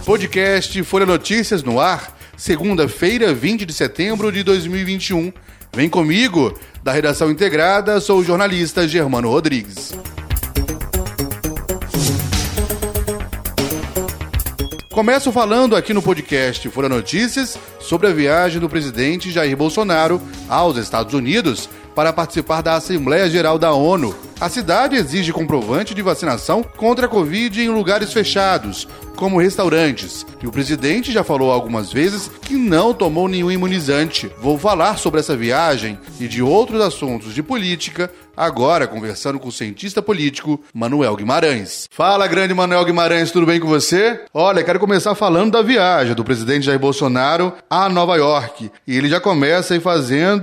Podcast Folha Notícias no ar, segunda-feira, 20 de setembro de 2021. Vem comigo, da redação integrada, sou o jornalista Germano Rodrigues. Começo falando aqui no podcast Folha Notícias sobre a viagem do presidente Jair Bolsonaro aos Estados Unidos para participar da Assembleia Geral da ONU. A cidade exige comprovante de vacinação contra a Covid em lugares fechados, como restaurantes. E o presidente já falou algumas vezes que não tomou nenhum imunizante. Vou falar sobre essa viagem e de outros assuntos de política, agora conversando com o cientista político Manuel Guimarães. Fala, grande Manuel Guimarães, tudo bem com você? Olha, quero começar falando da viagem do presidente Jair Bolsonaro a Nova York. E ele já começa aí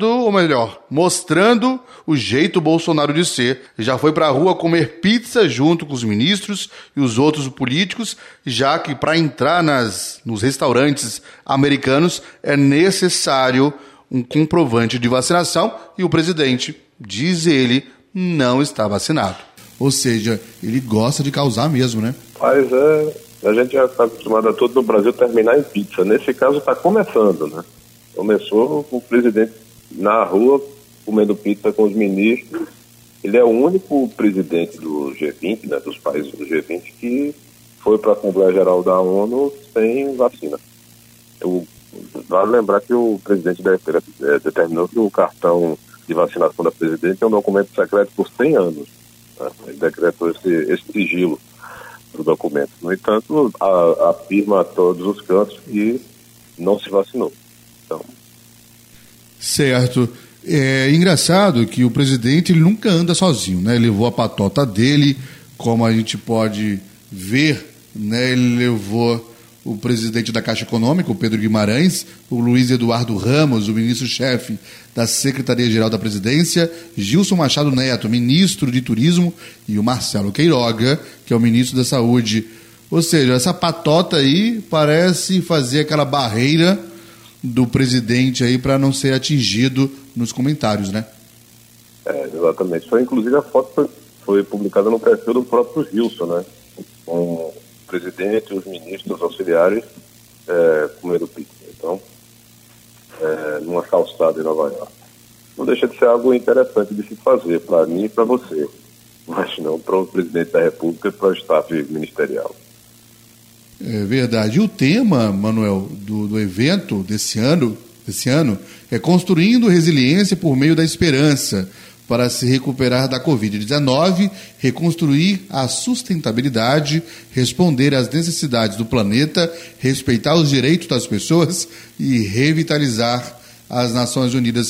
mostrando o jeito Bolsonaro de ser. Já foi pra rua comer pizza junto com os ministros e os outros políticos, já que para entrar nos restaurantes americanos é necessário um comprovante de vacinação e o presidente, diz ele, não está vacinado. Ou seja, ele gosta de causar mesmo, né? Mas a gente já está acostumado a tudo no Brasil terminar em pizza. Nesse caso está começando, né? Começou com o presidente na rua comendo pizza com os ministros. Ele é o único presidente do G20, né, dos países do G20, que foi para a Assembleia Geral da ONU sem vacina. Vale lembrar que o presidente determinou que o cartão de vacinação da presidente é um documento secreto por 100 anos. Né? Ele decretou esse sigilo do documento. No entanto, afirma a todos os cantos que não se vacinou. Então... Certo. É engraçado que o presidente ele nunca anda sozinho, né? Ele levou a patota dele, como a gente pode ver, né? Ele levou o presidente da Caixa Econômica, o Pedro Guimarães, o Luiz Eduardo Ramos, o ministro-chefe da Secretaria-Geral da Presidência, Gilson Machado Neto, ministro de Turismo, e o Marcelo Queiroga, que é o ministro da Saúde. Ou seja, essa patota aí parece fazer aquela barreira do presidente aí para não ser atingido nos comentários, né? Exatamente. Inclusive a foto foi publicada no perfil do próprio Gilson, né? Com o presidente e os ministros auxiliares comendo pizza. Então, numa calçada em Nova York. Não deixa de ser algo interessante de se fazer para mim e para você, mas não para o presidente da República e para o staff ministerial. É verdade. E o tema, Manuel, do evento desse ano é Construindo Resiliência por Meio da Esperança para se recuperar da Covid-19, reconstruir a sustentabilidade, responder às necessidades do planeta, respeitar os direitos das pessoas e revitalizar as Nações Unidas.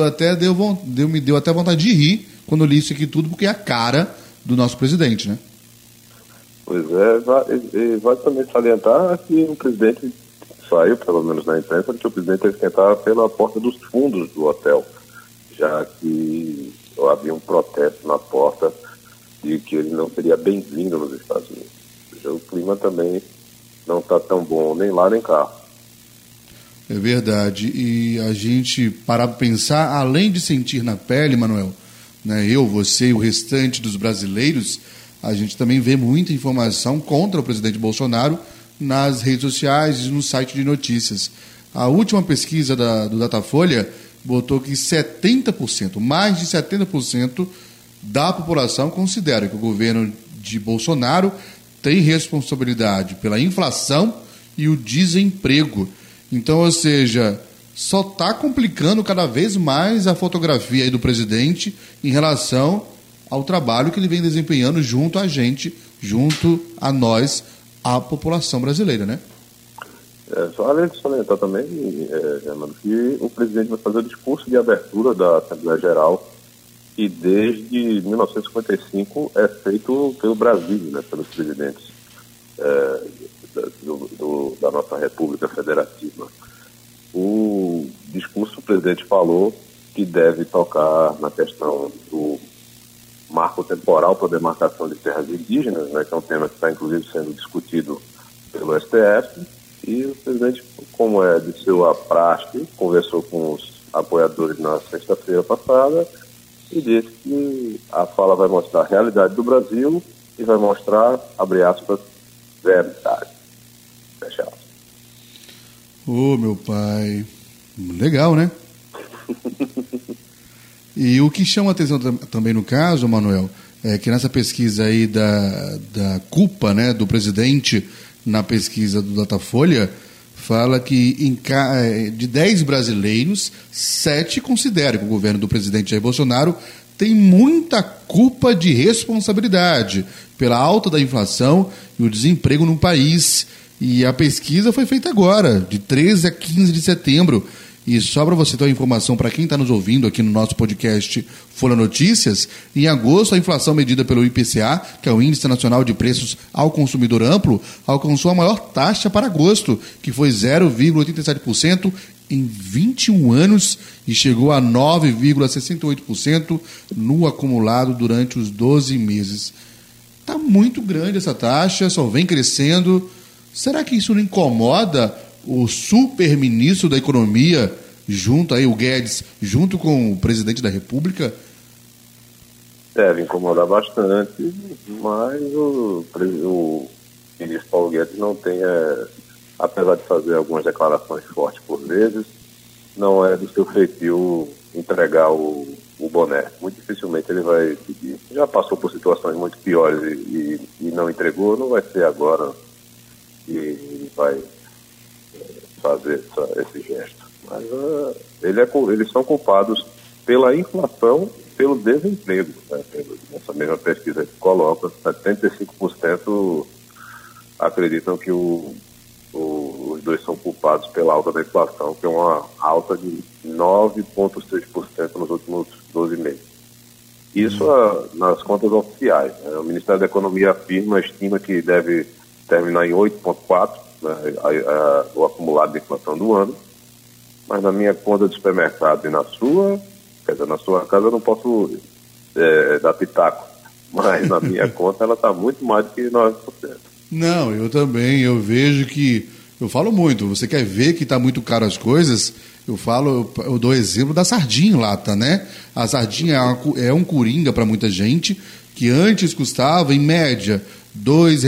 Me deu até vontade de rir quando li isso aqui tudo, porque é a cara do nosso presidente, né? Pois é, vai também salientar que o presidente saiu, pelo menos na imprensa, que o presidente ia esquentar pela porta dos fundos do hotel, já que havia um protesto na porta de que ele não seria bem-vindo nos Estados Unidos. Ou seja, o clima também não está tão bom nem lá nem cá. É verdade. E a gente parar para pensar, além de sentir na pele, Manuel, né, eu, você e o restante dos brasileiros, a gente também vê muita informação contra o presidente Bolsonaro nas redes sociais e no site de notícias. A última pesquisa do Datafolha botou que 70%, mais de 70% da população considera que o governo de Bolsonaro tem responsabilidade pela inflação e o desemprego. Então, ou seja, só está complicando cada vez mais a fotografia aí do presidente em relação ao trabalho que ele vem desempenhando junto a gente, junto a nós, a população brasileira, né? Só além de salientar também, Germano, que o presidente vai fazer o discurso de abertura da Assembleia Geral, que desde 1955 é feito pelo Brasil, né, pelos presidentes da nossa República Federativa. O discurso, o presidente falou que deve tocar na questão do marco temporal para a demarcação de terras indígenas, né, que é um tema que está inclusive sendo discutido pelo STF, e o presidente, como é de sua praxe, conversou com os apoiadores na sexta-feira passada e disse que a fala vai mostrar a realidade do Brasil e vai mostrar, abre aspas, verdade. Fecha Ô, meu pai. Legal, né? E o que chama a atenção também no caso, Manuel, é que nessa pesquisa aí da culpa, né, do presidente na pesquisa do Datafolha, fala que de 10 brasileiros, 7 consideram que o governo do presidente Jair Bolsonaro tem muita culpa de responsabilidade pela alta da inflação e o desemprego no país. E a pesquisa foi feita agora, de 13 a 15 de setembro. E só para você ter uma informação para quem está nos ouvindo aqui no nosso podcast Folha Notícias, em agosto a inflação medida pelo IPCA, que é o Índice Nacional de Preços ao Consumidor Amplo, alcançou a maior taxa para agosto, que foi 0,87% em 21 anos e chegou a 9,68% no acumulado durante os 12 meses. Está muito grande essa taxa, só vem crescendo. Será que isso não incomoda o super-ministro da Economia, junto aí, o Guedes, junto com o presidente da República? Deve incomodar bastante, mas o ministro Paulo Guedes não tem, apesar de fazer algumas declarações fortes por vezes, não é do seu feitio entregar o boné. Muito dificilmente ele vai pedir. Já passou por situações muito piores e não entregou, não vai ser agora que vai fazer esse gesto. Mas eles são culpados pela inflação, pelo desemprego. Né? Nessa mesma pesquisa que coloca, 75% acreditam que os dois são culpados pela alta da inflação, que é uma alta de 9,6% nos últimos 12 meses. Isso nas contas oficiais. Né? O Ministério da Economia estima que deve terminar em 8,4%, né, o acumulado de inflação do ano, mas na minha conta de supermercado e na sua casa eu não posso dar pitaco, mas na minha conta ela está muito mais do que 9%. Não, eu também, eu vejo que, eu falo muito, você quer ver que está muito caro as coisas, eu dou exemplo da sardinha em lata, né? A sardinha é um coringa para muita gente, que antes custava, em média, R$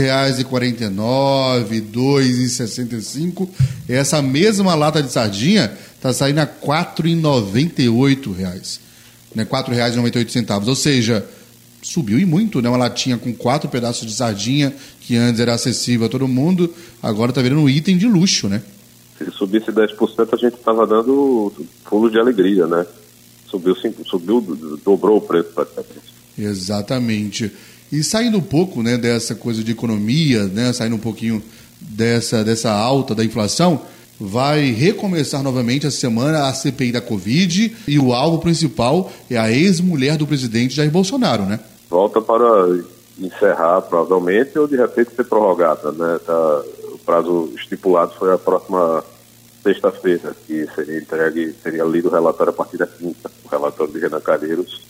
2,49, R$ 2,65. Essa mesma lata de sardinha está saindo a R$ 4,98, né? R$ 4,98. Ou seja, subiu e muito, né? Uma latinha com 4 pedaços de sardinha, que antes era acessível a todo mundo, agora está virando um item de luxo, né? Se subisse 10%, a gente estava dando pulo de alegria, né? Subiu, dobrou o preço praticamente. Exatamente. E saindo um pouco, né, dessa coisa de economia, né, saindo um pouquinho dessa alta da inflação, vai recomeçar novamente essa semana a CPI da Covid e o alvo principal é a ex-mulher do presidente Jair Bolsonaro, né? Volta para encerrar provavelmente ou de repente ser prorrogada, né? O prazo estipulado foi a próxima sexta-feira, que seria lido o relatório a partir da quinta, o relatório de Renan Calheiros,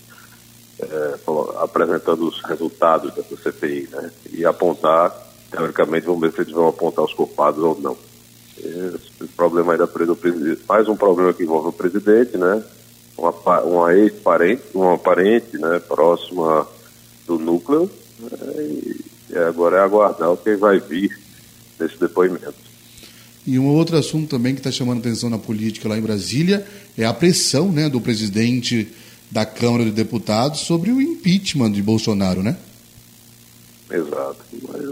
apresentando os resultados dessa CPI, né? E apontar, teoricamente, vamos ver se eles vão apontar os culpados ou não. Esse problema aí da presa do presidente, mais um problema que envolve o presidente, né? Uma ex-parente, uma parente, né, próxima do núcleo, né? E agora é aguardar o que vai vir nesse depoimento. E um outro assunto também que está chamando atenção na política lá em Brasília é a pressão, né, do presidente da Câmara de Deputados sobre o impeachment de Bolsonaro, né? Exato. Mas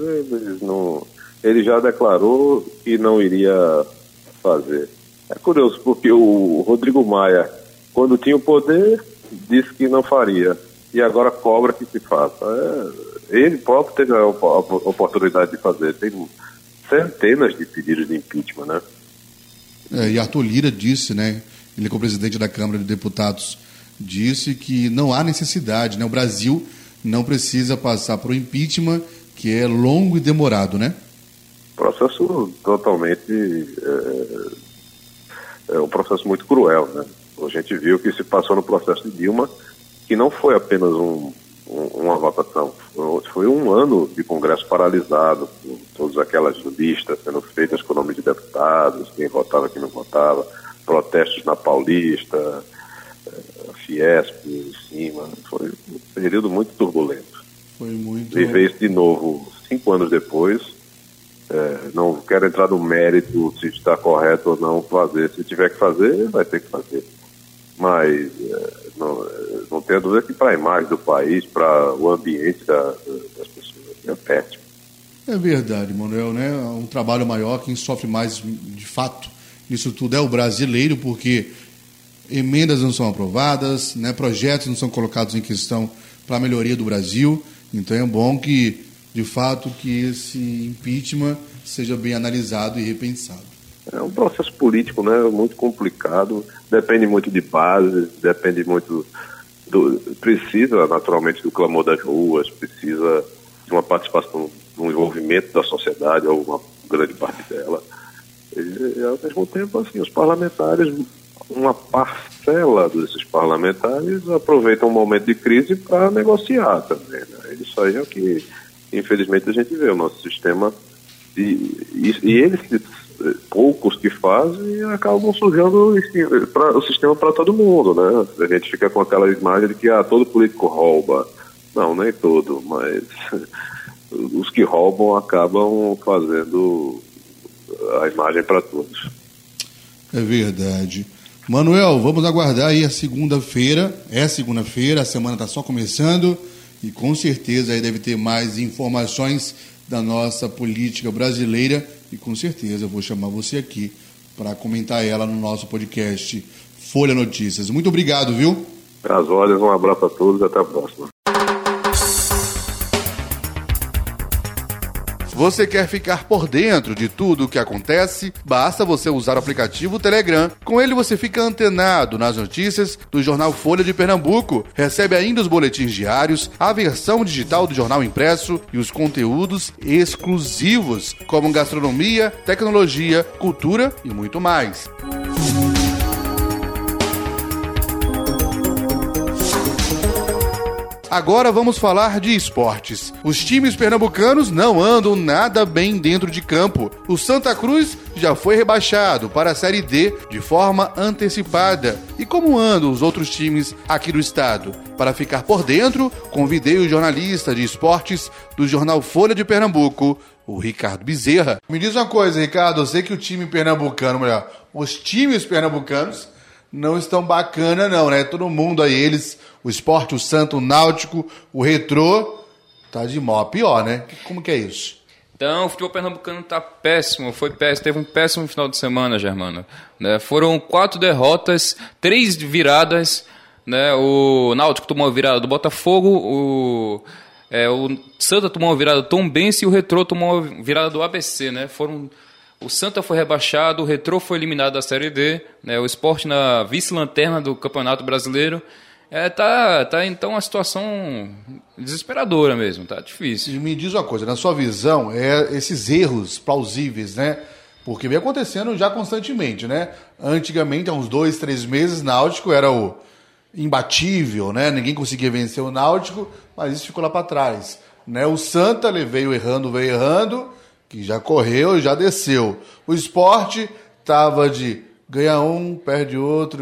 ele já declarou que não iria fazer. É curioso, porque o Rodrigo Maia, quando tinha o poder, disse que não faria. E agora cobra que se faça. Ele próprio teve a oportunidade de fazer. Tem centenas de pedidos de impeachment, né? E Arthur Lira disse, né? Ele, como presidente da Câmara de Deputados, disse que não há necessidade, né? O Brasil não precisa passar por um impeachment que é longo e demorado, né? Processo totalmente um processo muito cruel, né? A gente viu que se passou no processo de Dilma, que não foi apenas uma votação, foi um ano de Congresso paralisado, com todas aquelas listas sendo feitas com o nome de deputados, quem votava, quem não votava, protestos na Paulista, Fiesp em cima. Foi um período muito turbulento. Foi muito... Viver isso de novo 5 anos depois Não quero entrar no mérito se está correto ou não fazer. Se tiver que fazer, vai ter que fazer. Mas não tenho dúvida que para a imagem do país, para o ambiente das pessoas, é péssimo. É verdade, Manuel, né? Um trabalho maior, quem sofre mais de fato nisso tudo é o brasileiro, porque emendas não são aprovadas, né? Projetos não são colocados em questão para a melhoria do Brasil. Então é bom que, de fato, que esse impeachment seja bem analisado e repensado. É um processo político, né, muito complicado, depende muito de base, depende muito precisa naturalmente do clamor das ruas, precisa de uma participação, de um envolvimento da sociedade, ou uma grande parte dela. E ao mesmo tempo, assim, os parlamentares, uma parcela desses parlamentares aproveitam um momento de crise para negociar também, né? Isso aí é o que, infelizmente, a gente vê, o nosso sistema, e eles, poucos que fazem, acabam sujando o sistema para todo mundo, né? A gente fica com aquela imagem de que todo político rouba. Não, nem todo, mas os que roubam acabam fazendo a imagem para todos. É verdade. Manuel, vamos aguardar aí a segunda-feira. É segunda-feira, a semana está só começando e com certeza aí deve ter mais informações da nossa política brasileira e com certeza eu vou chamar você aqui para comentar ela no nosso podcast Folha Notícias. Muito obrigado, viu? Às ordens, um abraço a todos e até a próxima. Você quer ficar por dentro de tudo o que acontece? Basta você usar o aplicativo Telegram. Com ele você fica antenado nas notícias do jornal Folha de Pernambuco. Recebe ainda os boletins diários, a versão digital do jornal impresso e os conteúdos exclusivos, como gastronomia, tecnologia, cultura e muito mais. Agora vamos falar de esportes. Os times pernambucanos não andam nada bem dentro de campo. O Santa Cruz já foi rebaixado para a Série D de forma antecipada. E como andam os outros times aqui do estado? Para ficar por dentro, convidei o jornalista de esportes do jornal Folha de Pernambuco, o Ricardo Bezerra. Me diz uma coisa, Ricardo, eu sei que o time pernambucano, os times pernambucanos não estão bacana não, né? Todo mundo aí, o Sport, o Santa, o Náutico, o Retrô, tá de mal a pior, né? Como que é isso? Então, o futebol pernambucano tá péssimo, foi péssimo, teve um péssimo final de semana, Germano. Né? Foram 4 derrotas, 3 viradas, né? O Náutico tomou a virada do Botafogo, o Santa tomou a virada do Tombense e o Retrô tomou a virada do ABC, né? O Santa foi rebaixado, o Retrô foi eliminado da Série D, né? O Sport na vice-lanterna do Campeonato Brasileiro. Tá então uma situação desesperadora mesmo, tá difícil. Me diz uma coisa, na sua visão, esses erros plausíveis, né? Porque vem acontecendo já constantemente, né? Antigamente, há uns 2, 3 meses, Náutico era o imbatível, né? Ninguém conseguia vencer o Náutico, mas isso ficou lá para trás, né? O Santa veio errando, que já correu, já desceu. O Sport estava de ganha um, perde outro,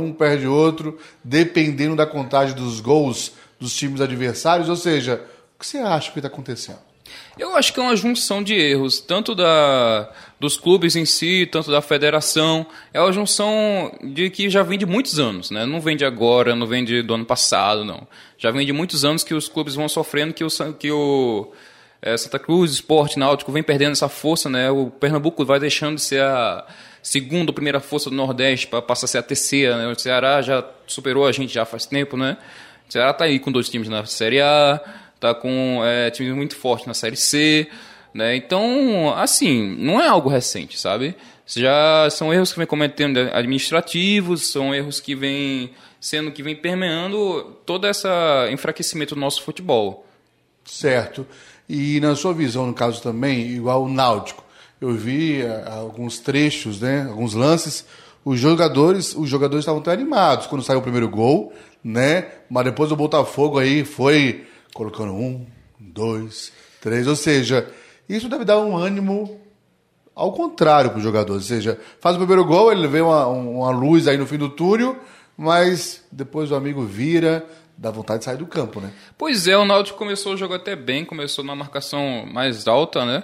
dependendo da contagem dos gols dos times adversários. Ou seja, o que você acha que está acontecendo? Eu acho que é uma junção de erros, tanto dos clubes em si, tanto da federação. É uma junção de que já vem de muitos anos, né? Não vem de agora, não vem do ano passado, não. Já vem de muitos anos que os clubes vão sofrendo, que o Santa Cruz, Sport, Náutico vem perdendo essa força, né? O Pernambuco vai deixando de ser a segunda ou primeira força do Nordeste para passar a ser a terceira, né? O Ceará já superou a gente já faz tempo, né? O Ceará está aí com 2 times na Série A, está com times muito fortes na Série C, né? Então, assim, não é algo recente, sabe? Já são erros que vem cometendo administrativos, são erros que vem permeando todo esse enfraquecimento do nosso futebol. Certo. E na sua visão, no caso também, igual o Náutico, eu vi alguns trechos, né, alguns lances, os jogadores estavam até animados quando saiu o primeiro gol, né, mas depois o Botafogo aí foi colocando 1, 2, 3, ou seja, isso deve dar um ânimo ao contrário para o jogador, ou seja, faz o primeiro gol, ele vê uma luz aí no fim do túnel, mas depois o amigo vira, dá vontade de sair do campo, né? Pois é, o Náutico começou o jogo até bem, começou numa marcação mais alta, né?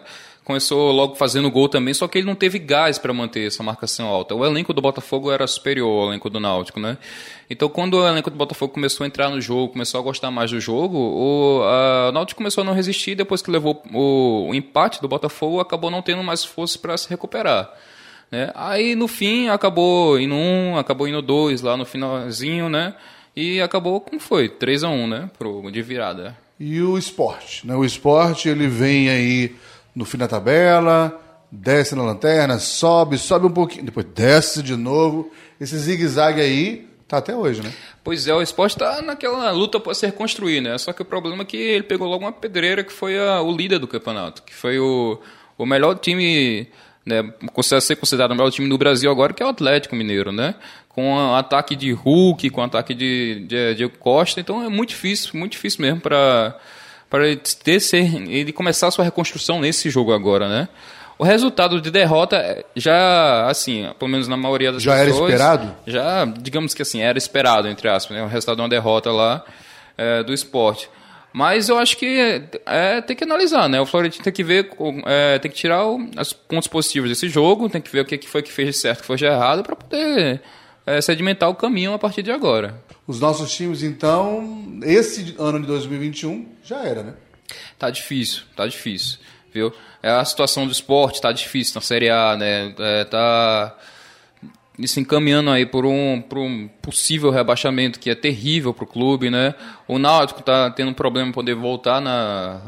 começou logo fazendo gol também, só que ele não teve gás para manter essa marcação alta. O elenco do Botafogo era superior ao elenco do Náutico, né? Então, quando o elenco do Botafogo começou a entrar no jogo, começou a gostar mais do jogo, o Náutico começou a não resistir, depois que levou o empate do Botafogo, acabou não tendo mais força para se recuperar. Né? Aí, no fim, acabou indo acabou indo 2 lá no finalzinho, né? E acabou como foi, 3-1, né? De virada. E o Sport, né? O Sport, ele vem aí no fim da tabela, desce na lanterna, sobe um pouquinho, depois desce de novo. Esse zigue-zague aí tá até hoje, né? Pois é, o Sport tá naquela luta para se reconstruir, né? Só que o problema é que ele pegou logo uma pedreira que foi o líder do campeonato, que foi o melhor time, né, ser considerado o melhor time do Brasil agora, que é o Atlético Mineiro, né? Com um ataque de Hulk, com um ataque de Costa, então é muito difícil mesmo para ele começar a sua reconstrução nesse jogo agora, né? O resultado de derrota já, assim, pelo menos na maioria das pessoas... Já era esperado? Já, digamos que assim, era esperado, entre aspas, né? O resultado de uma derrota lá do Sport. Mas eu acho que tem que analisar, né? O Florentino tem que ver, tem que tirar os pontos positivos desse jogo, tem que ver o que foi que fez de certo, o que foi de errado, para poder sedimentar o caminho a partir de agora. Os nossos times, então, esse ano de 2021 já era, né? Tá difícil, viu? A situação do Sport tá difícil na Série A, né? Tá se encaminhando aí por um possível rebaixamento que é terrível pro clube, né? O Náutico tá tendo um problema em poder voltar no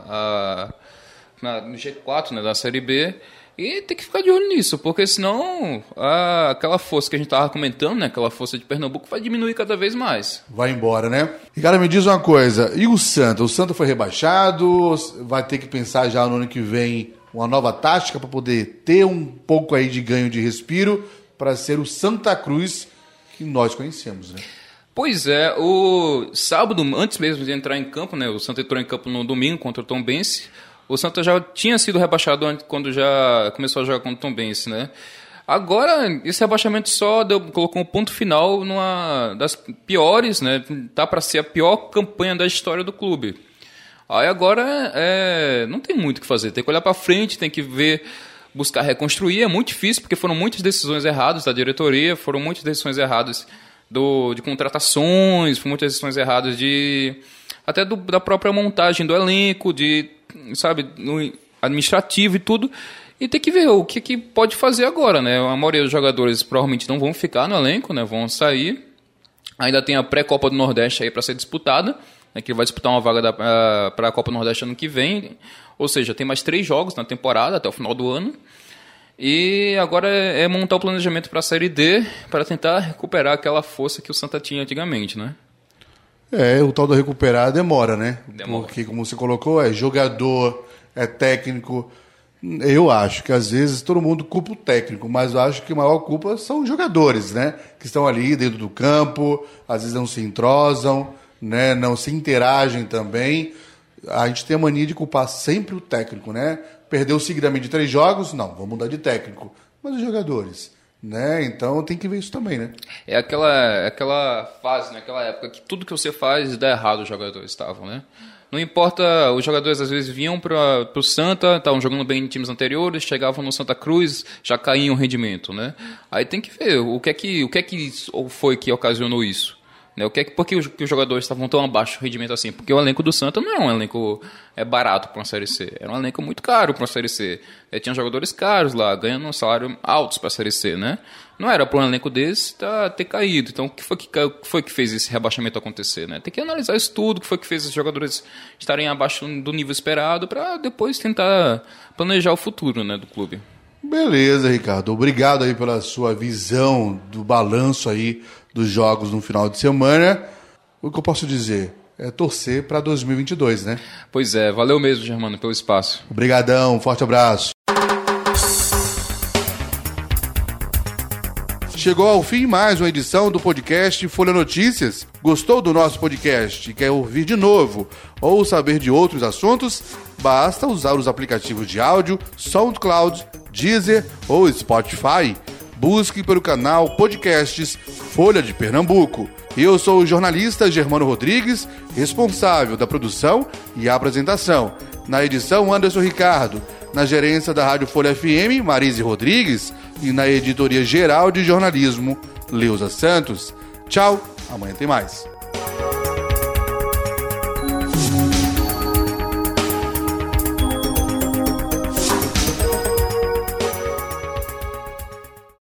G4, né, da Série B. E tem que ficar de olho nisso, porque senão aquela força que a gente estava comentando, né, aquela força de Pernambuco, vai diminuir cada vez mais. Vai embora, né? E, cara, me diz uma coisa, e o Santa? O Santa foi rebaixado, vai ter que pensar já no ano que vem uma nova tática para poder ter um pouco aí de ganho de respiro para ser o Santa Cruz que nós conhecemos, né? Pois é, o sábado, antes mesmo de entrar em campo, né, o Santa entrou em campo no domingo contra o Tombense. O Santa já tinha sido rebaixado quando já começou a jogar contra o Tombense, né? Agora, esse rebaixamento só colocou um ponto final numa das piores, né? Tá para ser a pior campanha da história do clube. Aí agora não tem muito o que fazer, tem que olhar para frente, tem que ver, buscar reconstruir. É muito difícil, porque foram muitas decisões erradas da diretoria, foram muitas decisões erradas de contratações, foram muitas decisões erradas até da própria montagem do elenco, no administrativo e tudo, e tem que ver o que pode fazer agora, né? A maioria dos jogadores provavelmente não vão ficar no elenco, né? Vão sair. Ainda tem a pré-Copa do Nordeste aí para ser disputada, né? Que vai disputar uma vaga para a Copa do Nordeste ano que vem, ou seja, tem mais 3 jogos na temporada até o final do ano. E agora é montar o planejamento para a Série D para tentar recuperar aquela força que o Santa tinha antigamente, né? O tal do recuperar demora, né? Demora. Porque, como você colocou, é jogador, é técnico. Eu acho que, às vezes, todo mundo culpa o técnico, mas eu acho que a maior culpa são os jogadores, né? Que estão ali dentro do campo, às vezes não se entrosam, né? Não se interagem também. A gente tem a mania de culpar sempre o técnico, né? Perdeu seguidamente 3 jogos, não, vamos mudar de técnico. Mas os jogadores... né? Então tem que ver isso também, né? É aquela fase, né? Aquela época que tudo que você faz dá errado, os jogadores estavam, né? Não importa, os jogadores às vezes vinham para o Santa, estavam jogando bem em times anteriores, chegavam no Santa Cruz, já caíam o rendimento, né? Aí tem que ver o que é que foi que ocasionou isso. Né? Por que os jogadores estavam tão abaixo do rendimento assim? Porque o elenco do Santa não é um elenco barato para uma Série C. Era um elenco muito caro para uma Série C. Tinha jogadores caros lá, ganhando um salário altos para a Série C, né? Não era para um elenco desse ter caído. Então, o que foi que fez esse rebaixamento acontecer, né? Tem que analisar isso tudo, o que foi que fez os jogadores estarem abaixo do nível esperado para depois tentar planejar o futuro, né, do clube. Beleza, Ricardo. Obrigado aí pela sua visão do balanço aí dos jogos no final de semana. O que eu posso dizer é torcer para 2022, né? Pois é, valeu mesmo, Germano, pelo espaço. Obrigadão, forte abraço. Chegou ao fim mais uma edição do podcast Folha Notícias. Gostou do nosso podcast e quer ouvir de novo ou saber de outros assuntos? Basta usar os aplicativos de áudio SoundCloud, Deezer ou Spotify. Busque pelo canal Podcasts Folha de Pernambuco. Eu sou o jornalista Germano Rodrigues, responsável da produção e apresentação. Na edição, Anderson Ricardo. Na gerência da Rádio Folha FM, Marise Rodrigues, e na editoria geral de jornalismo, Leusa Santos. Tchau, amanhã tem mais.